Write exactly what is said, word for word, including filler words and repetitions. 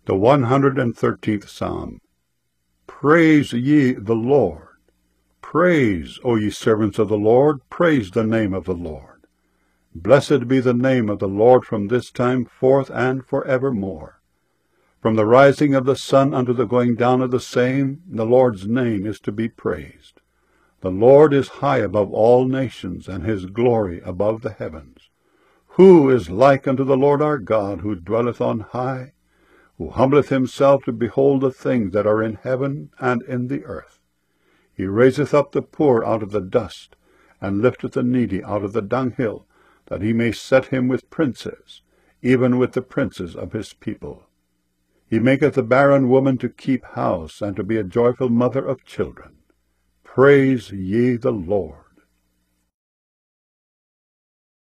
The one hundred and thirteenth Psalm. Praise ye the Lord. Praise, O ye servants of the Lord, praise the name of the Lord. Blessed be the name of the Lord from this time forth and for evermore. From the rising of the sun unto the going down of the same, the Lord's name is to be praised. The Lord is high above all nations, and his glory above the heavens. Who is like unto the Lord our God, who dwelleth on high, who humbleth himself to behold the things that are in heaven and in the earth? He raiseth up the poor out of the dust, and lifteth the needy out of the dunghill, that he may set him with princes, even with the princes of his people. He maketh the barren woman to keep house, and to be a joyful mother of children. Praise ye the Lord.